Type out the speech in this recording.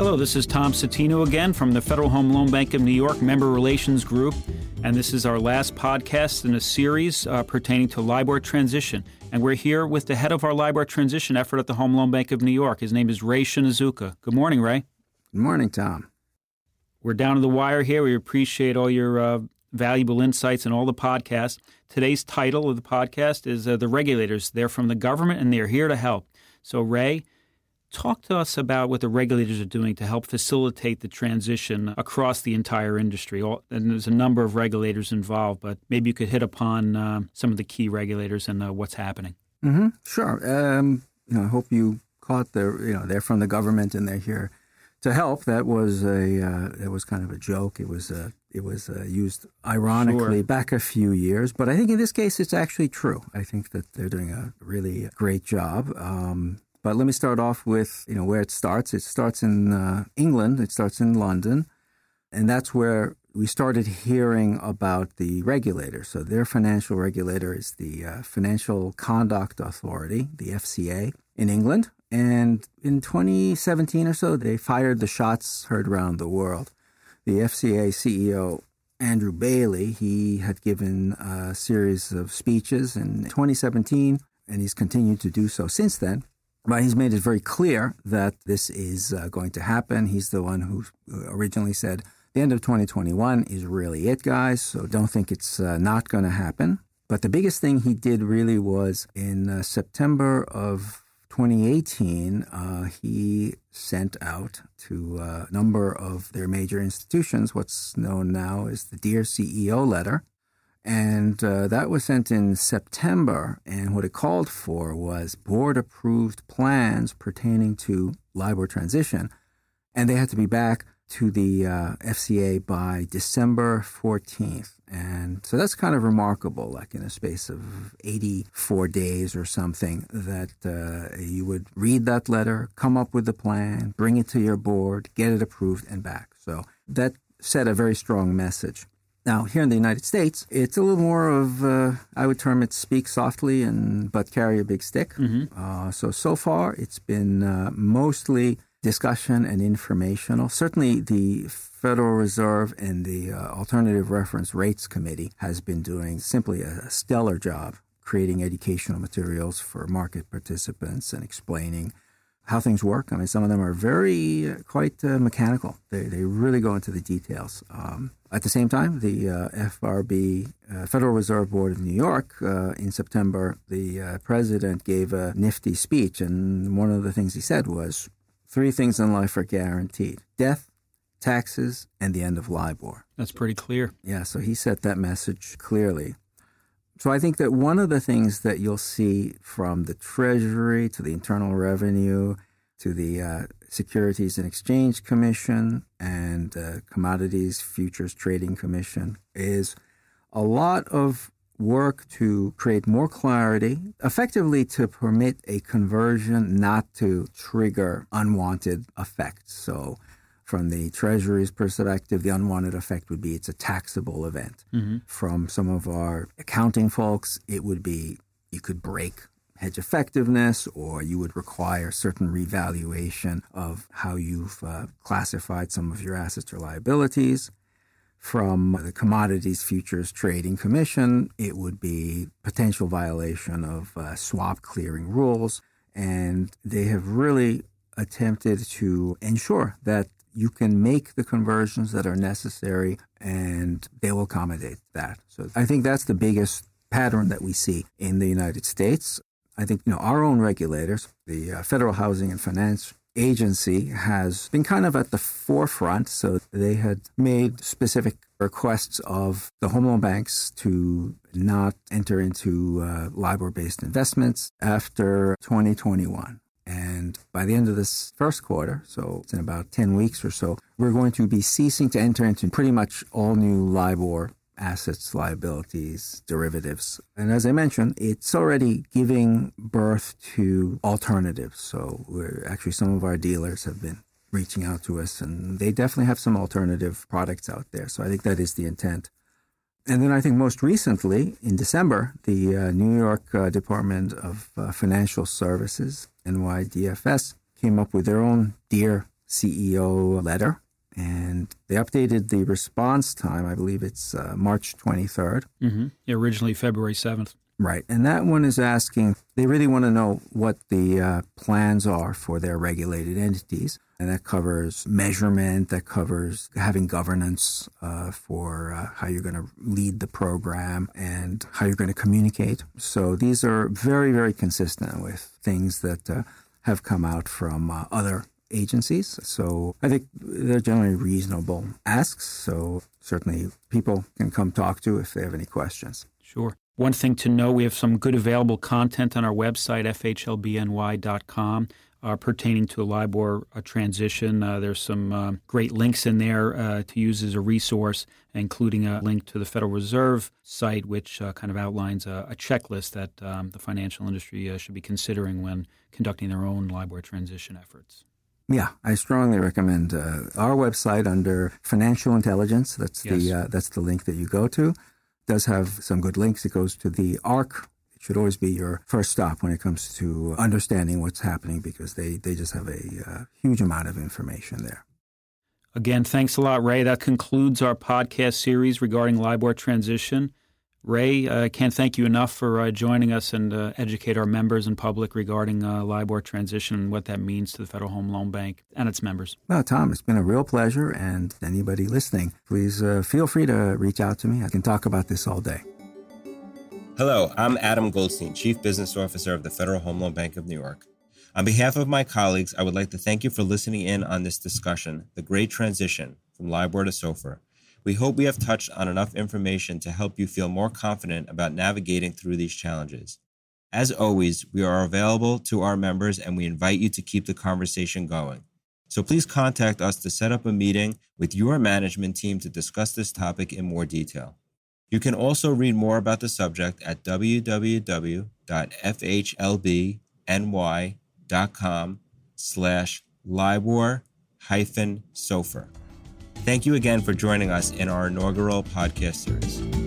Hello, this is Tom Citino again from the Federal Home Loan Bank of New York Member Relations Group, and this is our last podcast in a series pertaining to LIBOR transition. And we're here with the head of our LIBOR transition effort at the Home Loan Bank of New York. His name is Ray Shinazuka. Good morning, Ray. Good morning, Tom. We're down to the wire here. We appreciate all your valuable insights in all the podcasts. Today's title of the podcast is The Regulators. They're from the government, and they're here to help. So, Ray, talk to us about what the regulators are doing to help facilitate the transition across the entire industry. And there's a number of regulators involved, but maybe you could hit upon some of the key regulators and what's happening. Mm-hmm. Sure. I hope you caught they're from the government and they're here to help. That was kind of a joke. It was used ironically back a few years, but I think in this case it's actually true. I think that they're doing a really great job. But let me start off with, where it starts. It starts in England. It starts in London. And that's where we started hearing about the regulator. So their financial regulator is the Financial Conduct Authority, the FCA, in England. And in 2017 or so, they fired the shots heard around the world. The FCA CEO, Andrew Bailey, he had given a series of speeches in 2017, and he's continued to do so since then. But he's made it very clear that this is going to happen. He's the one who originally said the end of 2021 is really it, guys, so don't think it's not going to happen. But the biggest thing he did really was in September of 2018, he sent out to a number of their major institutions what's known now as the Dear CEO letter. And that was sent in September, and what it called for was board-approved plans pertaining to LIBOR transition, and they had to be back to the FCA by December 14th. And so that's kind of remarkable, like in a space of 84 days or something, that you would read that letter, come up with the plan, bring it to your board, get it approved, and back. So that set a very strong message. Now, here in the United States, it's a little more of, I would term it speak softly but carry a big stick. Mm-hmm. So far, it's been mostly discussion and informational. Certainly, the Federal Reserve and the Alternative Reference Rates Committee has been doing simply a stellar job creating educational materials for market participants and explaining how things work. I mean, some of them are quite mechanical. They really go into the details. At the same time, the FRB, Federal Reserve Board of New York, in September, the president gave a nifty speech, and one of the things he said was, 3 things in life are guaranteed: death, taxes, and the end of LIBOR. That's pretty clear. Yeah, so he set that message clearly. So I think that one of the things that you'll see from the Treasury to the Internal Revenue to the Securities and Exchange Commission and Commodities Futures Trading Commission is a lot of work to create more clarity, effectively to permit a conversion not to trigger unwanted effects. So from the Treasury's perspective, the unwanted effect would be it's a taxable event. Mm-hmm. From some of our accounting folks, it would be you could break hedge effectiveness, or you would require certain revaluation of how you've classified some of your assets or liabilities. From the Commodities Futures Trading Commission, it would be potential violation of swap clearing rules. And they have really attempted to ensure that you can make the conversions that are necessary, and they will accommodate that. So I think that's the biggest pattern that we see in the United States. I think, our own regulators, the Federal Housing and Finance Agency, has been kind of at the forefront. So they had made specific requests of the home loan banks to not enter into LIBOR-based investments after 2021. And by the end of this first quarter, so it's in about 10 weeks or so, we're going to be ceasing to enter into pretty much all new LIBOR assets, liabilities, derivatives. And as I mentioned, it's already giving birth to alternatives. So some of our dealers have been reaching out to us, and they definitely have some alternative products out there. So I think that is the intent. And then I think most recently, in December, the New York Department of Financial Services, NYDFS, came up with their own Dear CEO letter. And they updated the response time. I believe it's March 23rd. Mm-hmm. Yeah, originally February 7th. Right. And that one is asking, they really want to know what the plans are for their regulated entities. And that covers measurement, that covers having governance for how you're going to lead the program and how you're going to communicate. So these are very, very consistent with things that have come out from other agencies. So I think they're generally reasonable asks. So certainly people can come talk to if they have any questions. Sure. One thing to know, we have some good available content on our website, fhlbny.com, pertaining to a LIBOR transition. There's some great links in there to use as a resource, including a link to the Federal Reserve site, which kind of outlines a checklist that the financial industry should be considering when conducting their own LIBOR transition efforts. Yeah, I strongly recommend our website under Financial Intelligence. That's the link that you go to. It does have some good links. It goes to the ARC. It should always be your first stop when it comes to understanding what's happening because they just have a huge amount of information there. Again, thanks a lot, Ray. That concludes our podcast series regarding LIBOR transition. Ray, I can't thank you enough for joining us and educate our members and public regarding LIBOR transition and what that means to the Federal Home Loan Bank and its members. Well, Tom, it's been a real pleasure. And anybody listening, please feel free to reach out to me. I can talk about this all day. Hello, I'm Adam Goldstein, Chief Business Officer of the Federal Home Loan Bank of New York. On behalf of my colleagues, I would like to thank you for listening in on this discussion, The Great Transition from LIBOR to SOFR. We hope we have touched on enough information to help you feel more confident about navigating through these challenges. As always, we are available to our members and we invite you to keep the conversation going. So please contact us to set up a meeting with your management team to discuss this topic in more detail. You can also read more about the subject at www.fhlbny.com/LIBOR-SOFR. Thank you again for joining us in our inaugural podcast series.